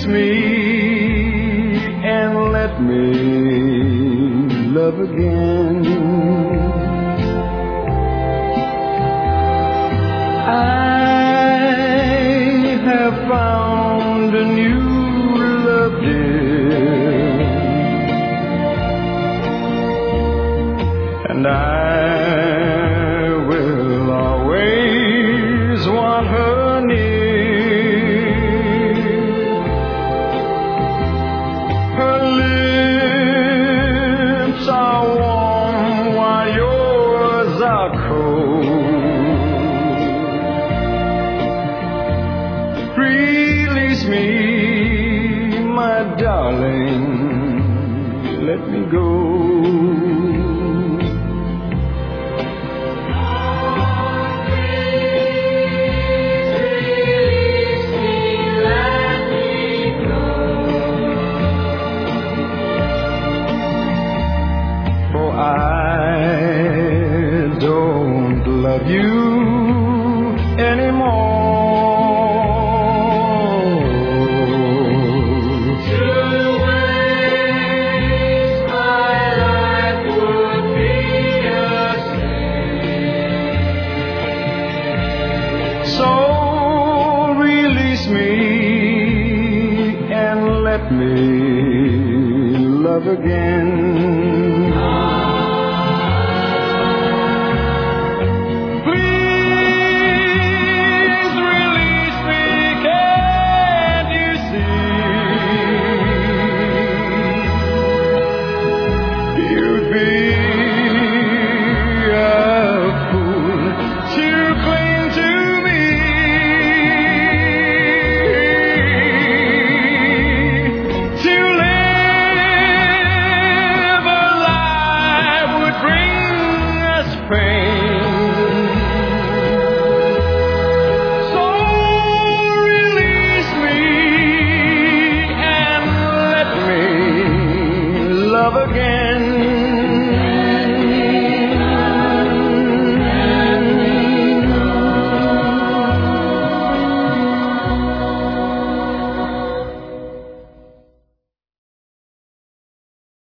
Release me and let me love again. I have found a new love, dear, and I will always want her near. Her lips are warm while yours are cold. Release me, my darling, let me go. I don't love you anymore. To waste my life would be a sin. So release me and let me love again. So release me and let me love again.